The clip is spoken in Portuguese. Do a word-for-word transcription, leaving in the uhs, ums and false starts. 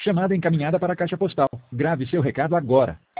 Chamada encaminhada para a caixa postal. Grave seu recado agora.